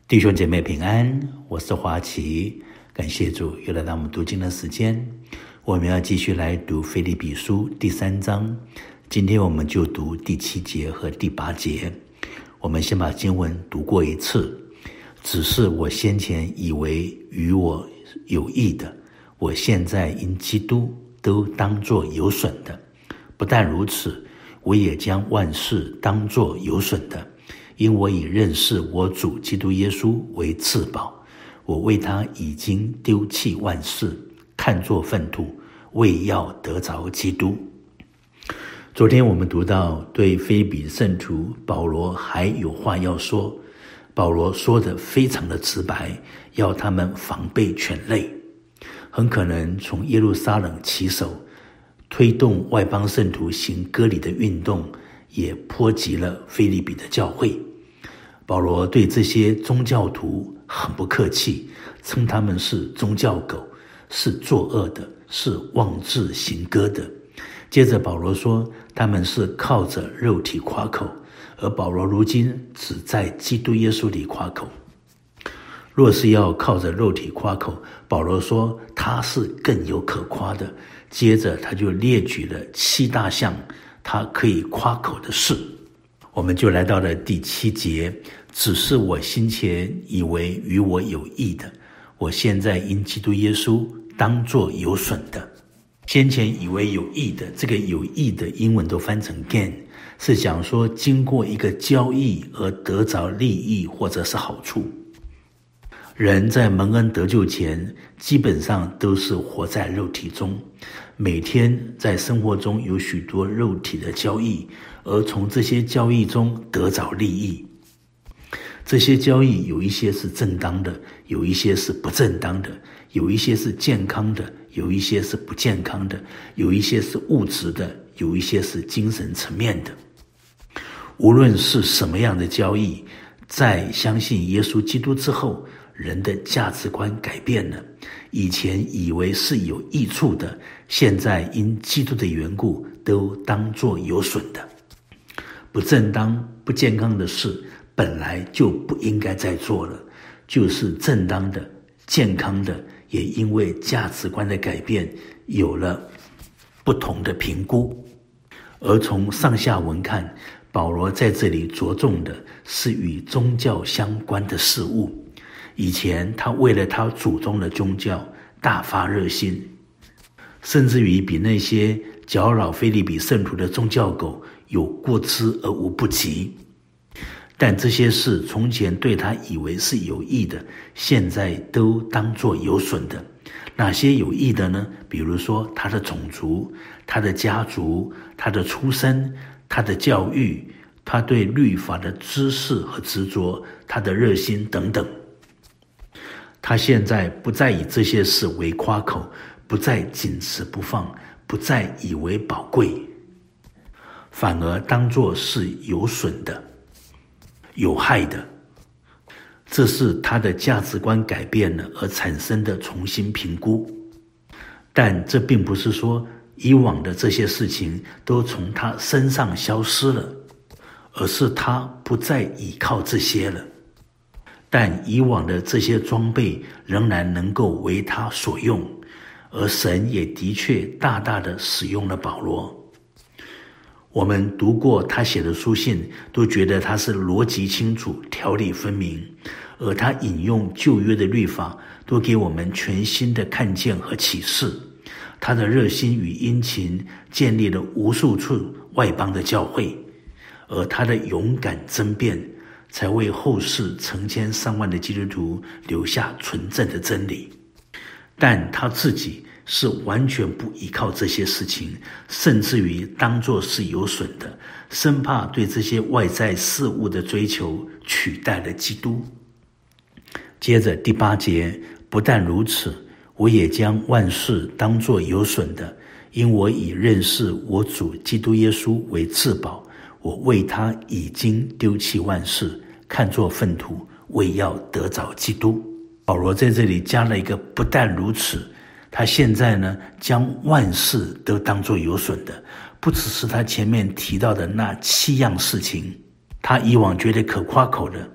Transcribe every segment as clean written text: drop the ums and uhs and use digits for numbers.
弟兄姐妹平安，我是华奇，感谢主又来到我们读经的时间。我们要继续来读腓立比书第3章，今天我们就读第7节和第8节。我们先把经文读过一次。只是我先前以为与我有益的，我现在因基督都当作有损的。不但如此，我也将万事当作有损的，因我以认识我主基督耶稣为至宝。我为他已经丢弃万事，看作粪土，为要得着基督。昨天我们读到对腓立比圣徒保罗还有话要说，保罗说得非常的直白，要他们防备犬类。很可能从耶路撒冷起手，推动外邦圣徒行割礼的运动，也波及了腓立比的教会。保罗对这些宗教徒很不客气，称他们是宗教狗，是作恶的，是妄自行割的。接着保罗说，他们是靠着肉体夸口，而保罗如今只在基督耶稣里夸口。若是要靠着肉体夸口，保罗说他是更有可夸的。接着他就列举了7大项他可以夸口的事。我们就来到了第7节，只是我先前以为与我有益的，我现在因基督耶稣当作有损的。先前以为有益的，这个有益的英文都翻成 gain， 是讲说经过一个交易而得着利益或者是好处。人在蒙恩得救前，基本上都是活在肉体中，每天在生活中有许多肉体的交易，而从这些交易中得着利益。这些交易有一些是正当的，有一些是不正当的，有一些是健康的，有一些是不健康的，有一些是物质的，有一些是精神层面的。无论是什么样的交易，在相信耶稣基督之后，人的价值观改变了，以前以为是有益处的，现在因基督的缘故都当作有损的。不正当不健康的事本来就不应该再做了，就是正当的健康的，也因为价值观的改变有了不同的评估。而从上下文看，保罗在这里着重的是与宗教相关的事物。以前他为了他祖宗的宗教大发热心，甚至于比那些搅扰腓立比圣徒的宗教狗有过之而无不及。但这些事从前对他以为是有益的，现在都当作有损的。哪些有益的呢？比如说他的种族，他的家族，他的出身，他的教育，他对律法的知识和执着，他的热心等等。他现在不再以这些事为夸口，不再谨持不放，不再以为宝贵，反而当作是有损的，有害的。这是他的价值观改变了而产生的重新评估。但这并不是说以往的这些事情都从他身上消失了，而是他不再依靠这些了。但以往的这些装备仍然能够为他所用，而神也的确大大的使用了保罗。我们读过他写的书信，都觉得他是逻辑清楚，条理分明，而他引用旧约的律法，都给我们全新的看见和启示。他的热心与殷勤建立了无数处外邦的教会，而他的勇敢争辩才为后世成千上万的基督徒留下纯正的真理。但他自己是完全不依靠这些事情，甚至于当作是有损的，生怕对这些外在事物的追求取代了基督。接着第8节，不但如此，我也将万事当作有损的，因我以认识我主基督耶稣为至宝。我为他已经丢弃万事，看作粪土，为要得着基督。保罗在这里加了一个不但如此，他现在呢将万事都当作有损的，不只是他前面提到的那7样事情，他以往觉得可夸口的，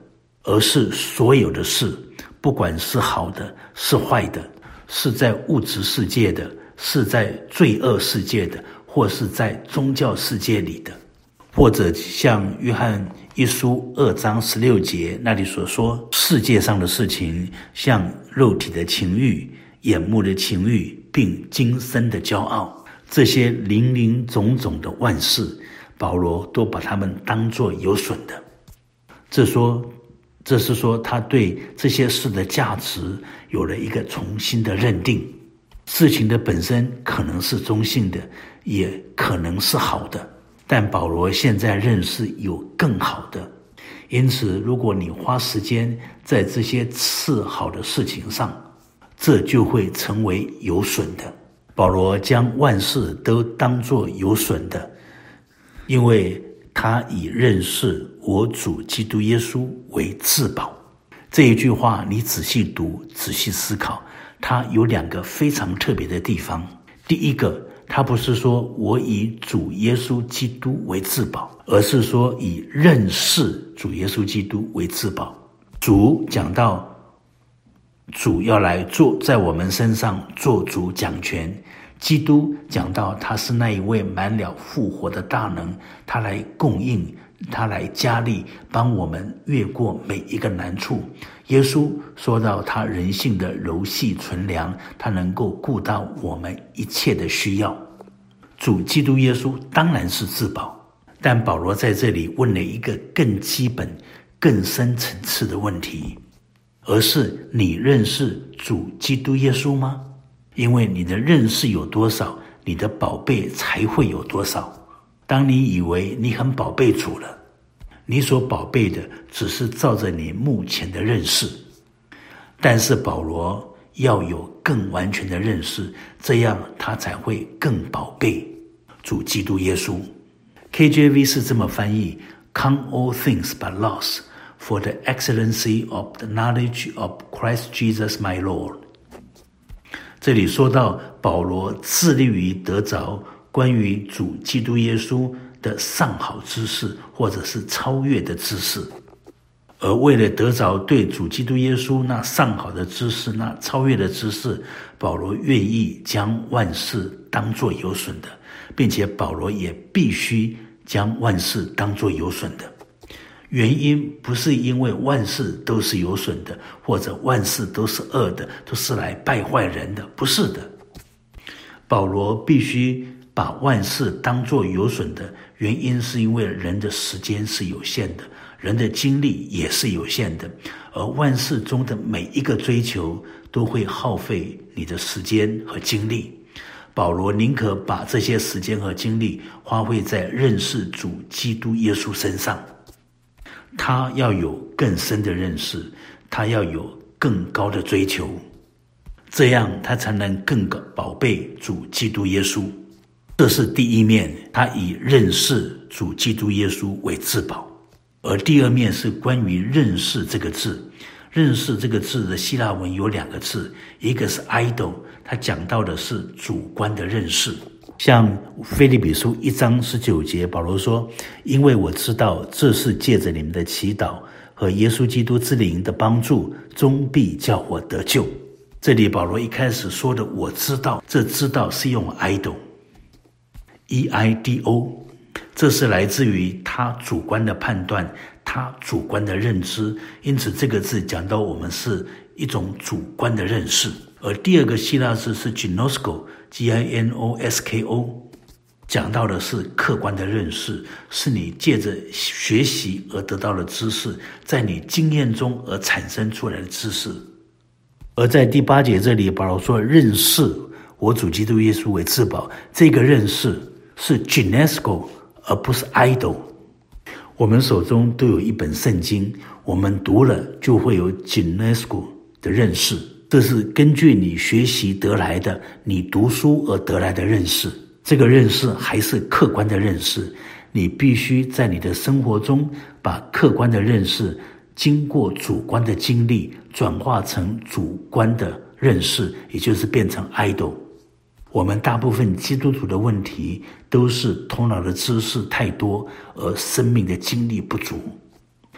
而是所有的事，不管是好的是坏的，是在物质世界的，是在罪恶世界的，或是在宗教世界里的，或者像约翰一书2章16节那里所说，世界上的事情，像肉体的情欲、眼目的情欲，并今生的骄傲，这些林林总总的万事，保罗都把它们当作有损的。这是说他对这些事的价值有了一个重新的认定。事情的本身可能是中性的，也可能是好的，但保罗现在认识有更好的。因此如果你花时间在这些次好的事情上，这就会成为有损的。保罗将万事都当作有损的，因为他以认识我主基督耶稣为至宝。这一句话你仔细读，仔细思考，它有2个非常特别的地方。第一个，他不是说我以主耶稣基督为至宝，而是说以认识主耶稣基督为至宝。主讲到主要来做在我们身上做主讲权，基督讲到他是那一位满了复活的大能，他来供应，他来加力，帮我们越过每一个难处。耶稣说到他人性的柔细纯良，他能够顾到我们一切的需要。主基督耶稣当然是至宝，但保罗在这里问了一个更基本更深层次的问题，而是你认识主基督耶稣吗？因为你的认识有多少，你的宝贝才会有多少。当你以为你很宝贝主了，你所宝贝的只是照着你目前的认识，但是保罗要有更完全的认识，这样他才会更宝贝主基督耶稣。 KJV 是这么翻译， Count all things but loss for the excellency of the knowledge of Christ Jesus my Lord。 这里说到保罗致力于得着关于主基督耶稣的上好知识，或者是超越的知识，而为了得着对主基督耶稣那上好的知识，那超越的知识，保罗愿意将万事当作有损的，并且保罗也必须将万事当作有损的。原因不是因为万事都是有损的，或者万事都是恶的，都是来败坏人的，不是的。保罗必须把万事当作有损的，原因是因为人的时间是有限的，人的精力也是有限的，而万事中的每一个追求都会耗费你的时间和精力。保罗宁可把这些时间和精力花费在认识主基督耶稣身上。他要有更深的认识，他要有更高的追求，这样他才能更宝贝主基督耶稣。这是第一面，他以认识主基督耶稣为至宝。而第二面是关于认识这个字。认识这个字的希腊文有2个字，一个是 idol， 它讲到的是主观的认识。像腓立比书1章19节，保罗说，因为我知道这是借着你们的祈祷和耶稣基督之灵的帮助，终必叫我得救。这里保罗一开始说的我知道，这知道是用 idol， E-I-D-O， 这是来自于他主观的判断，他主观的认知，因此这个字讲到我们是一种主观的认识。而第二个希腊字是 Ginosko，G-I-N-O-S-K-O， 讲到的是客观的认识，是你借着学习而得到的知识，在你经验中而产生出来的知识。而在第8节这里，保罗说认识我主基督耶稣为至宝，这个认识是 Ginosko 而不是 idol。 我们手中都有一本圣经，我们读了就会有 Ginosko 的认识，这是根据你学习得来的，你读书而得来的认识。这个认识还是客观的认识，你必须在你的生活中把客观的认识经过主观的经历转化成主观的认识，也就是变成 idol。 我们大部分基督徒的问题都是头脑的知识太多，而生命的经历不足。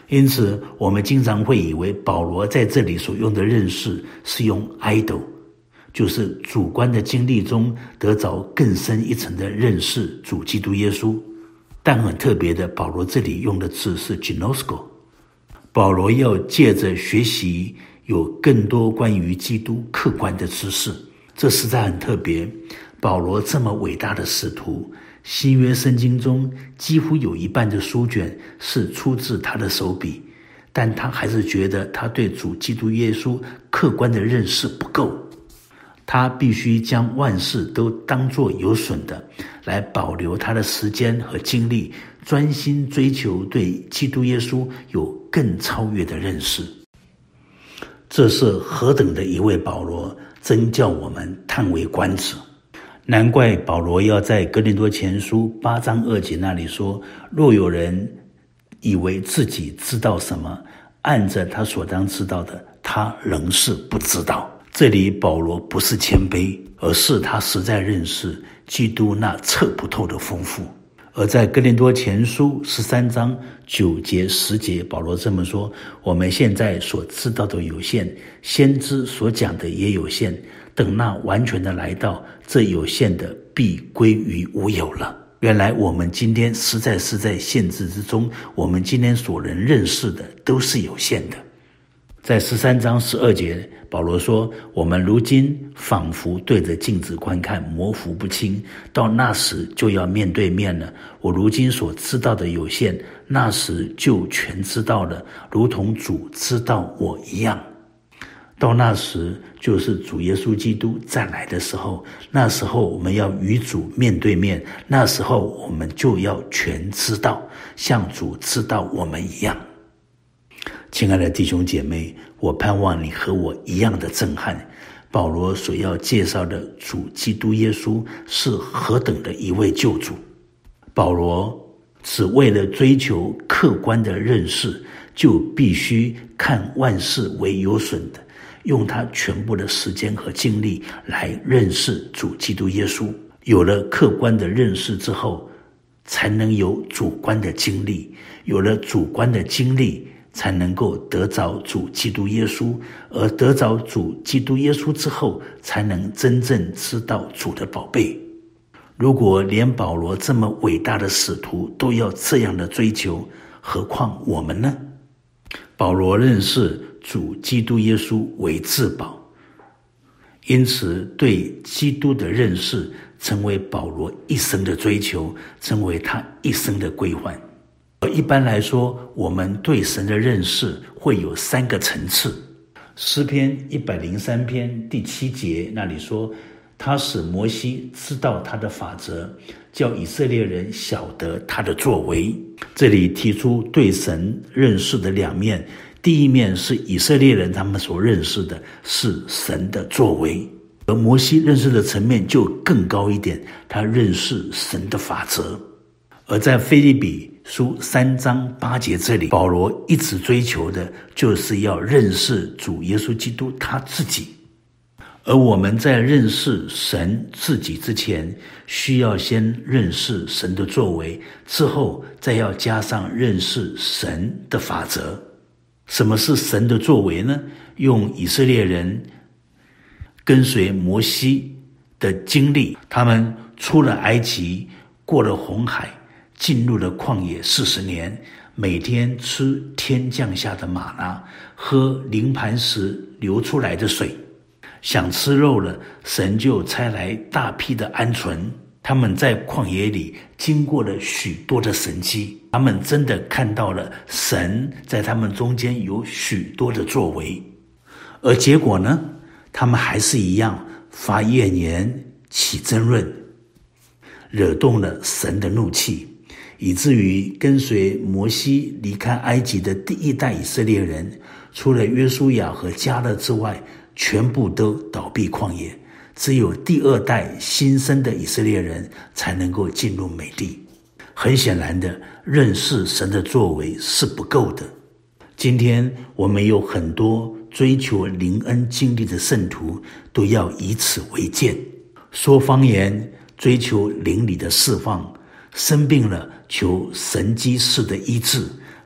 因此我们经常会以为保罗在这里所用的认识是用 idol， 就是主观的经历中得着更深一层的认识主基督耶稣。但很特别的，保罗这里用的字是 ginosko， 保罗要借着学习有更多关于基督客观的知识，这实在很特别。保罗这么伟大的使徒，新约圣经中几乎有一半的书卷是出自他的手笔，但他还是觉得他对主基督耶稣客观的认识不够，他必须将万事都当作有损的，来保留他的时间和精力，专心追求对基督耶稣有更超越的认识。这是何等的一位保罗，真叫我们叹为观止。难怪保罗要在哥林多前书8章2节那里说，若有人以为自己知道什么，按着他所当知道的，他仍是不知道。这里保罗不是谦卑，而是他实在认识基督那测不透的丰富。而在哥林多前书13章9节10节，保罗这么说，我们现在所知道的有限，先知所讲的也有限，等那完全的来到，这有限的必归于无有了。原来我们今天实在是在限制之中，我们今天所能认识的都是有限的。在13章12节，保罗说，我们如今仿佛对着镜子观看，模糊不清，到那时就要面对面了。我如今所知道的有限，那时就全知道了，如同主知道我一样。到那时就是主耶稣基督再来的时候，那时候我们要与主面对面，那时候我们就要全知道，像主知道我们一样。亲爱的弟兄姐妹，我盼望你和我一样的震撼。保罗所要介绍的主基督耶稣是何等的一位救主。保罗只为了追求客观的认识，就必须看万事为有损的，用他全部的时间和精力来认识主基督耶稣。有了客观的认识之后，才能有主观的经历，有了主观的经历，才能够得着主基督耶稣，而得着主基督耶稣之后，才能真正知道主的宝贝。如果连保罗这么伟大的使徒都要这样的追求，何况我们呢？保罗认识主基督耶稣为至宝，因此对基督的认识成为保罗一生的追求，成为他一生的规范。而一般来说，我们对神的认识会有3个层次。诗篇103篇第7节那里说，他使摩西知道他的法则，叫以色列人晓得他的作为。这里提出对神认识的2面，第一面是以色列人他们所认识的是神的作为，而摩西认识的层面就更高一点，他认识神的法则。而在腓立比书3章8节这里，保罗一直追求的就是要认识主耶稣基督他自己。而我们在认识神自己之前，需要先认识神的作为，之后再要加上认识神的法则。什么是神的作为呢？用以色列人跟随摩西的经历，他们出了埃及，过了红海，进入了旷野40年，每天吃天降下的玛纳，喝灵磐石流出来的水。想吃肉了，神就差来大批的鹌鹑。他们在旷野里经过了许多的神迹，他们真的看到了神在他们中间有许多的作为。而结果呢，他们还是一样发怨言，起争论，惹动了神的怒气，以至于跟随摩西离开埃及的第1代以色列人，除了约书亚和迦勒之外，全部都倒闭旷野，只有第2代新生的以色列人才能够进入美地。很显然的，认识神的作为是不够的。今天我们有很多追求灵恩经历的圣徒，都要以此为鉴，说方言，追求灵里的释放，生病了求神迹式的医治，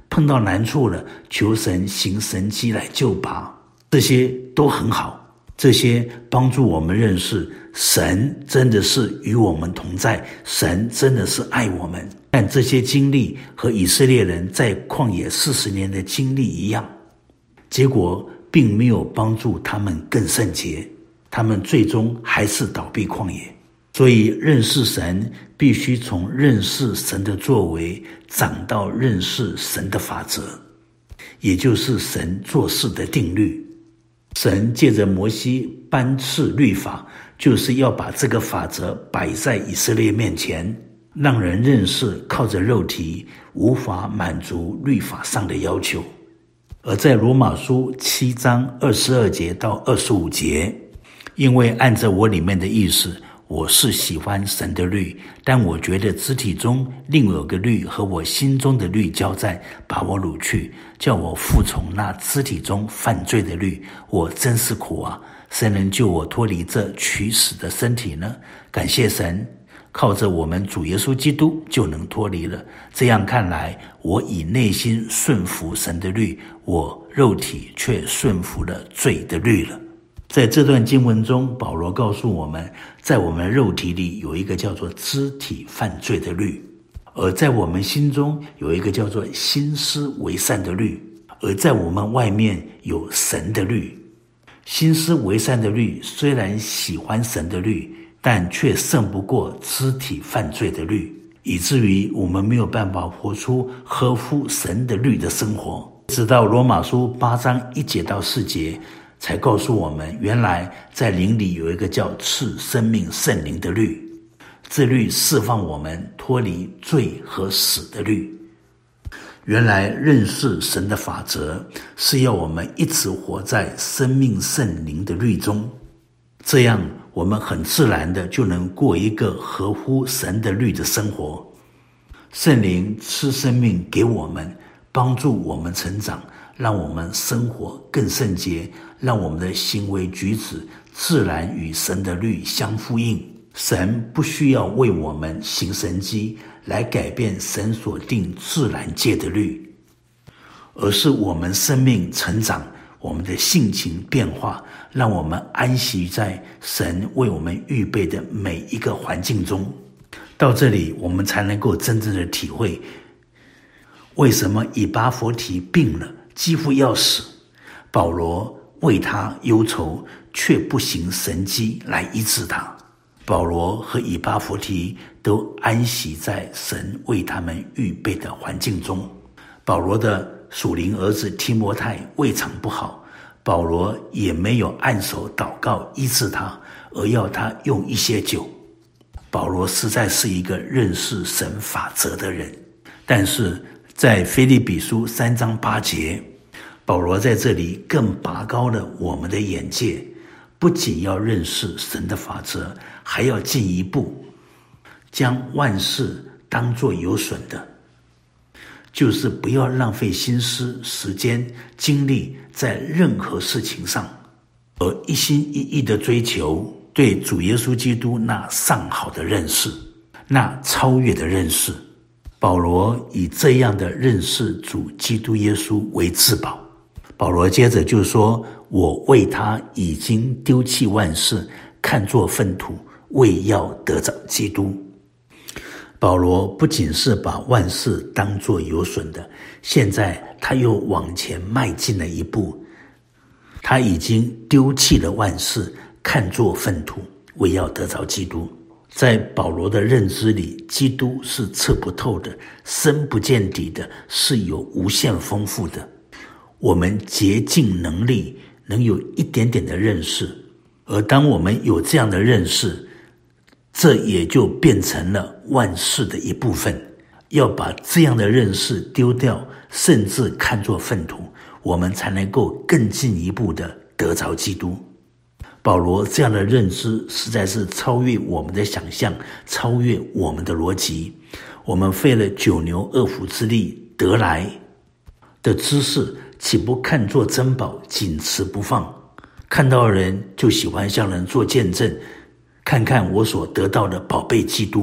碰到难处了，求神行神迹来救拔，这些都很好，这些帮助我们认识神真的是与我们同在，神真的是爱我们。但这些经历和以色列人在旷野40年的经历一样，结果并没有帮助他们更圣洁，他们最终还是倒闭旷野。所以认识神必须从认识神的作为长到认识神的法则，也就是神做事的定律。神借着摩西颁赐律法，就是要把这个法则摆在以色列面前，让人认识靠着肉体无法满足律法上的要求。而在罗马书7章22节到25节，因为按着我里面的意思，我是喜欢神的律，但我觉得肢体中另有个律和我心中的律交战，把我掳去，叫我服从那肢体中犯罪的律。我真是苦啊！谁能救我脱离这取死的身体呢？感谢神，靠着我们主耶稣基督就能脱离了。这样看来，我以内心顺服神的律，我肉体却顺服了罪的律了。在这段经文中，保罗告诉我们，在我们肉体里有一个叫做肢体犯罪的律，而在我们心中有一个叫做心思为善的律，而在我们外面有神的律。心思为善的律虽然喜欢神的律，但却胜不过肢体犯罪的律，以至于我们没有办法活出合乎神的律的生活。直到罗马书8章1节到4节才告诉我们，原来在灵里有一个叫赐生命圣灵的律，这律释放我们脱离罪和死的律。原来认识神的法则是要我们一直活在生命圣灵的律中，这样我们很自然的就能过一个合乎神的律的生活。圣灵赐生命给我们，帮助我们成长，让我们生活更圣洁，让我们的行为举止自然与神的律相呼应。神不需要为我们行神迹来改变神所定自然界的律，而是我们生命成长，我们的性情变化，让我们安息在神为我们预备的每一个环境中。到这里，我们才能够真正的体会为什么以巴弗提病了，几乎要死，保罗为他忧愁，却不行神迹来医治他。保罗和以巴弗提都安息在神为他们预备的环境中。保罗的属灵儿子提摩太胃肠不好，保罗也没有按手祷告医治他，而要他用一些酒。保罗实在是一个认识神法则的人，但是在腓立比书3章8节，保罗在这里更拔高了我们的眼界，不仅要认识神的法则，还要进一步将万事当作有损的，就是不要浪费心思、时间、精力在任何事情上，而一心一意的追求对主耶稣基督那上好的认识，那超越的认识。保罗以这样的认识主基督耶稣为至宝。保罗接着就说，我为他已经丢弃万事，看作粪土，为要得着基督。保罗不仅是把万事当作有损的，现在他又往前迈进了一步，他已经丢弃了万事，看作粪土，为要得着基督。在保罗的认知里，基督是测不透的，深不见底的，是有无限丰富的。我们竭尽能力能有一点点的认识，而当我们有这样的认识，这也就变成了万事的一部分。要把这样的认识丢掉，甚至看作粪土，我们才能够更进一步的得着基督。保罗这样的认知实在是超越我们的想象，超越我们的逻辑。我们费了9牛2虎之力得来的知识，岂不看作珍宝，紧持不放？看到人就喜欢向人做见证，看看我所得到的宝贝基督。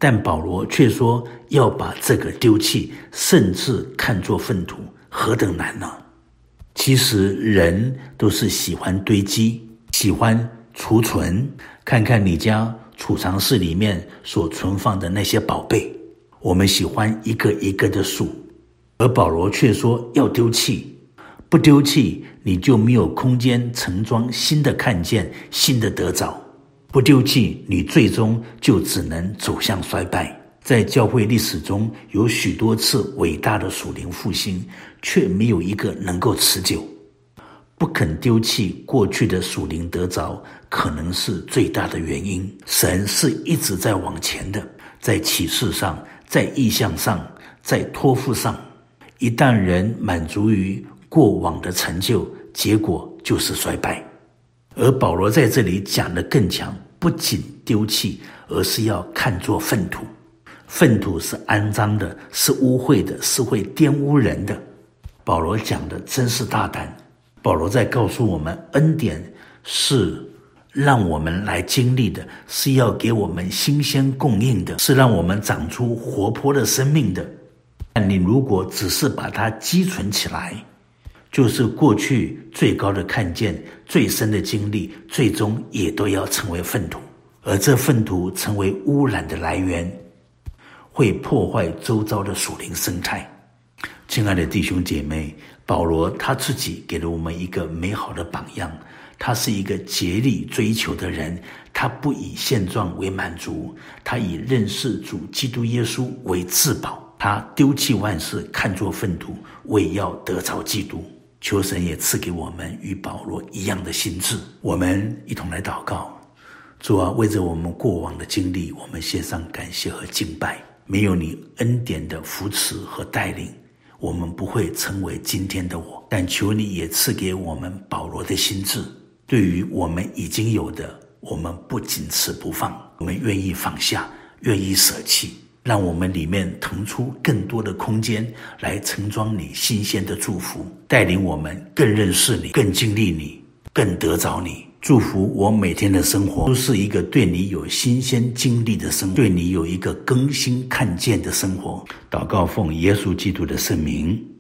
但保罗却说要把这个丢弃，甚至看作粪土，何等难呢？其实人都是喜欢堆积，喜欢储存。看看你家储藏室里面所存放的那些宝贝，我们喜欢一个一个的数，而保罗却说要丢弃。不丢弃，你就没有空间盛装新的看见，新的得着。不丢弃，你最终就只能走向衰败。在教会历史中，有许多次伟大的属灵复兴，却没有一个能够持久。不肯丢弃过去的属灵得着，可能是最大的原因。神是一直在往前的，在启示上，在意象上，在托付上。一旦人满足于过往的成就，结果就是衰败。而保罗在这里讲得更强，不仅丢弃，而是要看作粪土。粪土是肮脏的，是污秽的，是会玷污人的。保罗讲的真是大胆。保罗在告诉我们，恩典是让我们来经历的，是要给我们新鲜供应的，是让我们长出活泼的生命的。但你如果只是把它积存起来，就是过去最高的看见，最深的经历，最终也都要成为粪土。而这粪土成为污染的来源，会破坏周遭的属灵生态。亲爱的弟兄姐妹，保罗他自己给了我们一个美好的榜样。他是一个竭力追求的人，他不以现状为满足，他以认识主基督耶稣为至宝。他丢弃万事，看作粪土，为要得着基督。求神也赐给我们与保罗一样的心志。我们一同来祷告。主啊，为着我们过往的经历，我们献上感谢和敬拜。没有你恩典的扶持和带领，我们不会成为今天的我。但求你也赐给我们保罗的心志，对于我们已经有的，我们不紧持不放，我们愿意放下，愿意舍弃，让我们里面腾出更多的空间来盛装你新鲜的祝福，带领我们更认识你，更经历你，更得着你。祝福我每天的生活都是一个对你有新鲜经历的生活，对你有一个更新看见的生活。祷告奉耶稣基督的圣名。